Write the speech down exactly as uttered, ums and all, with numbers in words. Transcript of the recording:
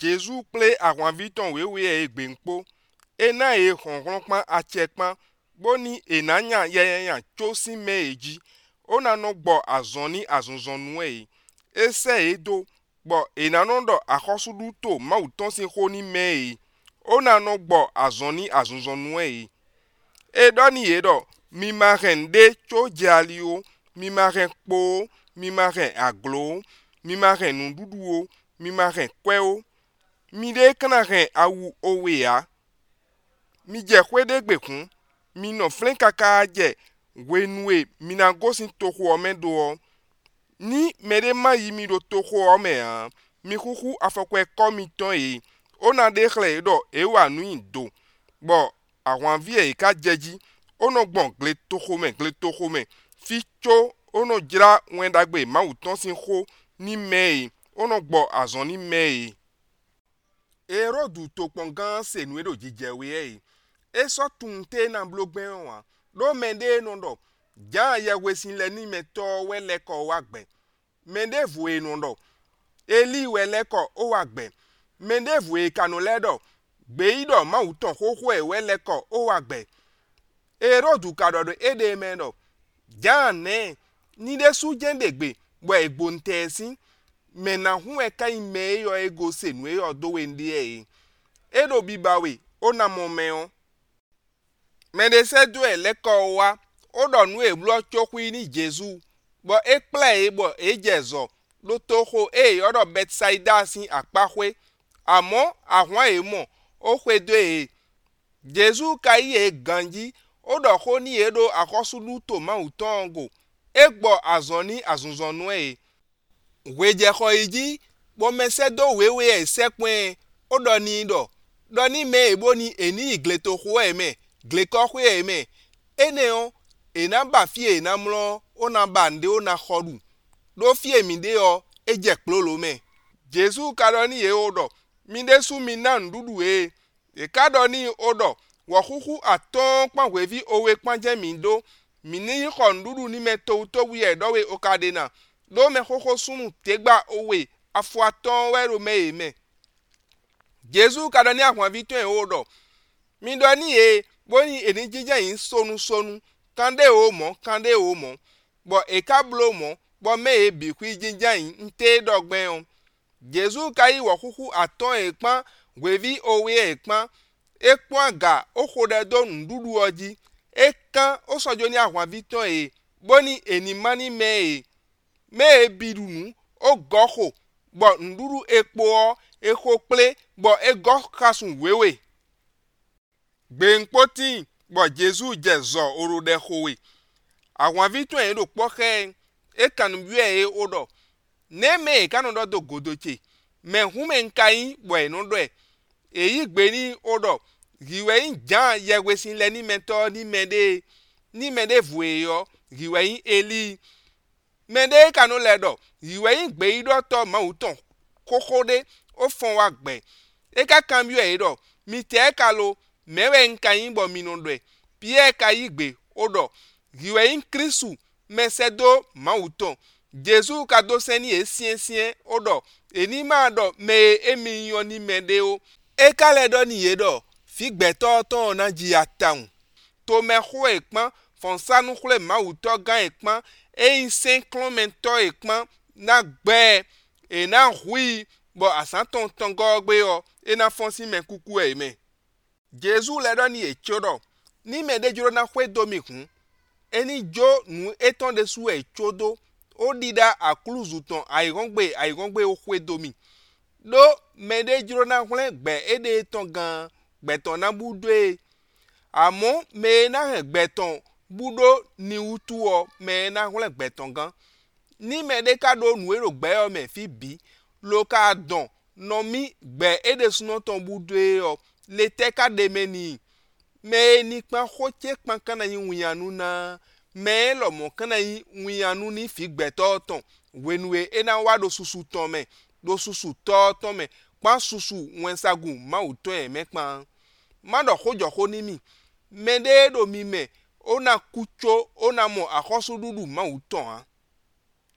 Jésus kple ahwanviton wewe e gbenkpo ena e honhonpan achekpan boni enanya yeyenya chosi me eji ona no gbo azoni azonzonu e ese edo gbo enanondo akhosudu to mauton si honi me e ona no gbo azoni azonzonu e edoni edo mi marende cho jalio mi maren kpo mi maren aglo mi maren nunduduo mi maren kweo mi de kana ren awu owe ya mi je kwede gbekun mi no flen kaka je wenue mi na gosin tohu omedo ni mere ma yi mi do tohu ome ya mi kuku afokwe komiton e ona de khle do e wa nu indo bo àwọn vie e ka jeji ono gbon gle tohu me gle tohu me fi cho ono jira wendagbe ma uton sin ho ni me ono gbo azon ni me ero du to pongan se nu edo jijewe e e so tun te na blogben wa do mende no do ja ye wesin le ni meto wele ko wa gbe mende vu e no do eli wele ko o wa gbe mende vu e kanu le do gbe ido ma uton hoho e wele ko o wa gbe ero du ka do e de me do ja ne ni de su jende gbe bo egbo ntesin mena hu e kai me yo ego se nu e odo we ndi e edo bibawe ona mo meon mede se do e leko wa odo nu e blo chokwu ni Jesu bo e ple e bo e jezo lo toho e odo Bethsaida sin apahwe amo ahwan e mo o hwedo e Jesu kai e ganji odo ho ni edo akosulu to ma utongo egbo azoni azunzonu e weje ko iji bo mesedo wewe e sekwen odo ni do do ni me ebo ni eni igleto ho e me gleko ho e me eneo ena ba fie ena mlo ona bande ona khoru do fie mi de o eje plolo me Jesu kado ni e odo mi de su mi na ndudu e e kado ni odo wo huhu aton pan wevi owe panje mi do mi ni ko ndudu ni me to to wi e do we okadena do me hoho sunu tegba owe afu aton wero me e me Jesu kado ni ahwan viton e odo mi do ni e boni eni jija yin sonu sonu kande o mo kande o mo bo e ka blo mo bo me e bi ku jija yin nte dogben o Jesu kai wo huhu aton e pan wevi owe e pan e pon ga o khode do ndudu oji e kan o sojo ni ahwan viton e boni eni mani me e me e birunu o goho bo nduru epo o e ho ple bo e go kasun wewe gbenkpoti bo Jesu jezo orode howe àwọn viton e do poke e kanu bie e odo ne me kanu do do godoche me hume nkai bo e no do e eyi gbe ni odo riwe yin jan yewesin le ni mento ni mede ni mede vu e yo riwe yin eli mede kanu le do riwe yin gbe ido to ma uton kokode o fon wa gbe e ka kan bie e do mi te ka lo mewe nkai bo mi no do e pie ka yi gbe odo riwe yin Kristu mesedo ma uton Jesu ka do seni e sien sien odo eni ma do me emi yon ni mede o e ka le do ni e do fi gbe to to na ji ataun to me ho e pon fon sanu khle ma uton gan e pon e saint clement to e pon na gbe e na hui bo asan ton ton go gbe o e na fon si me kuku e me Jesu le do ni e chodo ni mede juro na hwe do mi hun eni jo nu eton de su e chodo o dida akluzu ton airongbe airongbe o hwe do mi do mede juro na hwe gbe ede ton gan gbe ton na budwe amo me na he gbe ton budo ni utu o me na hwe gbe ton gan ni mede ka do nu ero gbe o me fi bi lo ka don no mi gbe ede suno ton budwe o le te ka de meni me ni pan hoche pan kana yin wianu na me lo mo kana yin wianu ni fi gbe to ton wenue e na wa do susu ton me do susu to ton me pan susu wen sagun ma uton e me pan ma do hojo ho ni mi me de do mi me ona kucho ona mo akosu dudu ma uton ha